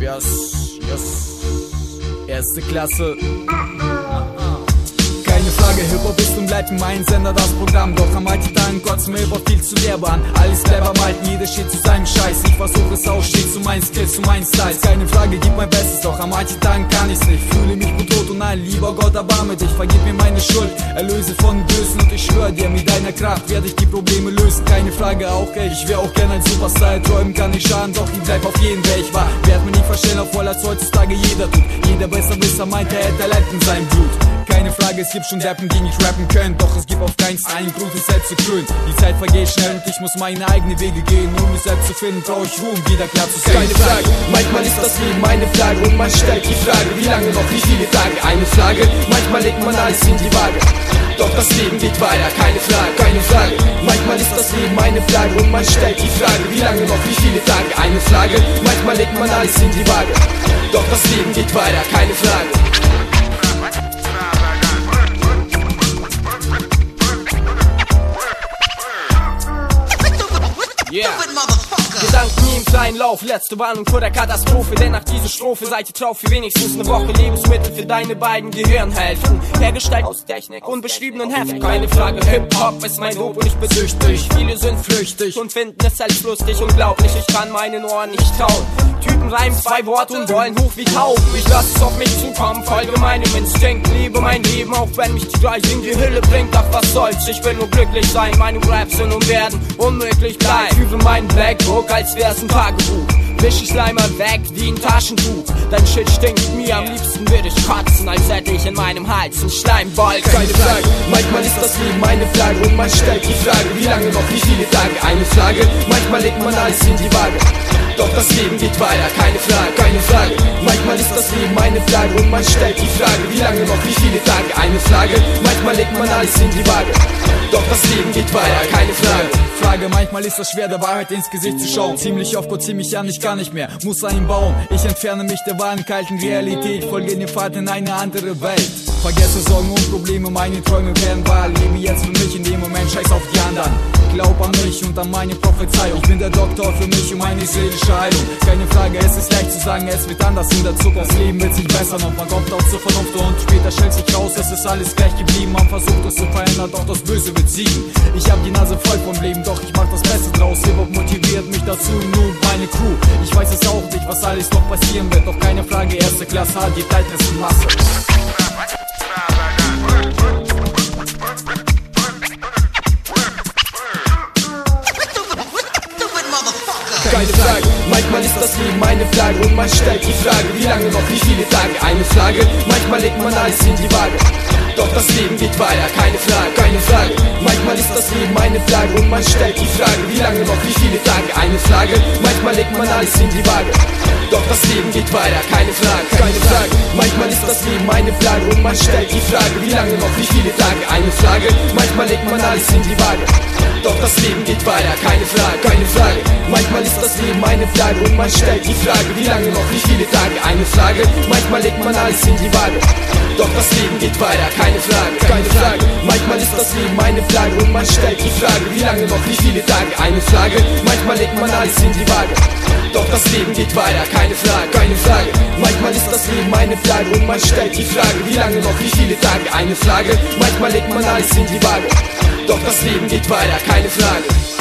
Erste Klasse. Keine Frage, Hip-Hop ist und bleibt mein Sender das Programm. Doch am heutigen Tag Gottes mir Hip-Hop viel zu lehrbar an. Alles clever malten, jeder steht zu seinem Scheiß. Ich versuche es auch, steht zu meinen Skills, zu meinen Styles. Keine Frage, gib mein Bestes, doch am heutigen Tag kann ich's nicht. Fühle mich tot und nein, lieber Gott, erbarme dich. Vergib mir meine Schuld, erlöse von Bösen. Und ich schwör dir, mit deiner Kraft werde ich die Probleme lösen. Keine Frage, auch ey, ich wär auch gern ein Superstar. Träumen kann nicht schaden, doch ich bleib auf jeden, wer ich war. Werd mir nicht verstehen, obwohl als heutzutage jeder tut. Jeder Besserwisser meint, er hätte Talent in seinem Blut. Keine Frage, es gibt schon Deppen, die nicht rappen können. Doch es gibt auf keinen einen Grund, sich selbst zu krönen. Die Zeit vergeht schnell und ich muss meine eigenen Wege gehen. Um mich selbst zu finden, brauche ich Ruhe, um wieder klar zu sein. Keine Frage, manchmal ist das Leben eine Frage. Und man stellt die Frage, wie lange noch, wie viele Tage? Eine Frage, manchmal legt man alles in die Waage. Doch das Leben geht weiter, keine Frage, keine Frage. Manchmal ist das Leben eine Frage. Und man stellt die Frage, wie lange noch, wie viele Tage? Eine Frage, manchmal legt man alles in die Waage. Doch das Leben geht weiter, keine Frage. Yeah. Gedanken nie im kleinen Lauf, letzte Warnung vor der Katastrophe. Denn nach dieser Strophe seid ihr drauf für wenigstens eine Woche Lebensmittel für deine beiden Gehirnhälften. Hergestellt aus Technik und beschriebenen Heften. Keine Frage, Hip-Hop ist mein Lob und ich bin süchtig. Viele sind flüchtig und finden es selbst lustig. Unglaublich, ich kann meinen Ohren nicht trauen. Typen reimen 2 Worte und wollen hoch wie Tauben. Ich lass es auf mich zukommen, folge meinem Instinkt. Liebe mein Leben, auch wenn mich die Gleich in die Hülle bringt. Ach was soll's, ich will nur glücklich sein. Meine Raps sind und werden unmöglich bleiben. Führe meinen Blackbook, als wär's ein Tagebuch. Wisch ich Slimer weg wie ein Taschentuch. Dein Shit stinkt mir, am liebsten würde ich kotzen, als hätte ich in meinem Hals einen Schleimball. Keine Frage, manchmal ist das Leben eine Frage. Und man stellt die Frage, wie lange noch, wie viele Tage? Eine Frage, manchmal legt man alles in die Waage. Doch das Leben geht weiter, keine Frage, keine Frage. Manchmal ist das Leben eine Frage. Und man stellt die Frage, wie lange noch, wie viele Tage? Eine Frage, manchmal legt man alles in die Waage. Doch das Leben geht weiter, keine Frage. Manchmal ist es schwer, der Wahrheit ins Gesicht zu schauen. Ziemlich oft, Gott zieh mich an, ich kann nicht mehr, muss einen bauen. Ich entferne mich der wahren, kalten Realität, folge den Pfad in eine andere Welt. Vergesse Sorgen und Probleme, meine Träume werden wahr. Lebe jetzt für mich in dem Moment, scheiß auf die anderen. Glaub an mich und an meine Prophezeiung. Ich bin der Doktor für mich und meine seelische Heilung. Keine Frage, es ist leicht zu sagen, es wird anders in der Zukunft. Das Leben wird sich bessern und man kommt auch zur Vernunft. Und später stellt sich raus, es ist alles gleich geblieben. Man versucht es zu verändern, doch das Böse wird siegen. Ich hab die Nase voll vom Leben, doch ich mach das Beste draus. Hip-Hop motiviert mich dazu, nur meine Crew. Ich weiß es auch nicht, was alles noch passieren wird. Doch keine Frage, erste Klasse hat die Masse. Keine Frage, manchmal ist das Leben eine Frage. Und man stellt die Frage, wie lange noch, wie viele Tage? Eine Frage, manchmal legt man alles in die Waage. Doch das Leben geht weiter, keine Frage, keine Frage. Manchmal ist das Leben eine Frage. Und man stellt die Frage, wie lange noch, wie viele Tage? Eine Frage, manchmal legt man alles in die Waage. Doch das Leben geht weiter, keine Frage, keine Frage. Manchmal ist das Leben eine Frage. Und man stellt die Frage, wie lange noch, wie viele Tage? Eine Frage, manchmal legt man alles in die Waage. Doch das Leben geht weiter, keine Frage, keine Frage. Manchmal ist das Leben eine Frage. Und man stellt die Frage, wie lange noch, wie viele Tage? Eine Frage, manchmal legt man alles in die Waage. Doch das Leben geht weiter, keine Frage, keine Frage. Manchmal ist das Leben eine Frage. Und man stellt die Frage, wie lange noch, wie viele Tage? Eine Frage, manchmal legt man alles in die Waage. Doch das Leben geht weiter, keine Frage, keine Frage. Manchmal ist das Leben eine Frage. Und man stellt die Frage, wie lange noch, wie viele Tage? Eine Frage, manchmal legt man alles in die Waage. Doch das Leben geht weiter, keine Frage.